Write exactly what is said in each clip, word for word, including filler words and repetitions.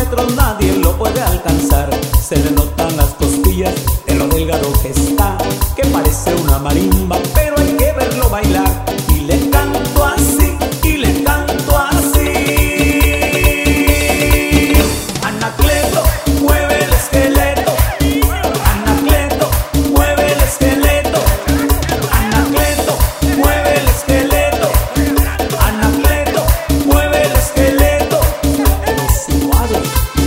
metros nadie lo puede alcanzar. Se le notan las costillas de lo delgado que está, que parece una marimba, pero hay que verlo bailar. Y le canto así, y le canto así. Anacleto, mueve el esqueleto. Anacleto, mueve el esqueleto. Anacleto, mueve el esqueleto. Anacleto, mueve el esqueleto. Pero suave.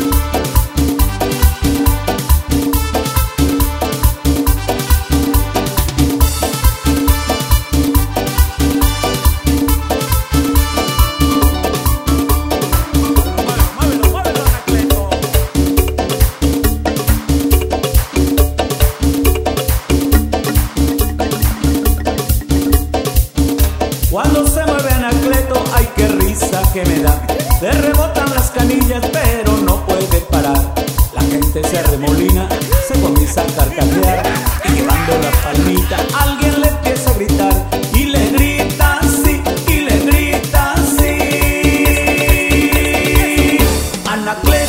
Cuando se mueve Anacleto, ay qué risa que me da. Le rebotan las canillas pero no puede parar. La gente se arremolina, se comienza a carcajear, y llevando la palmita alguien le empieza a gritar. Y le grita así, y le grita así. Anacleto.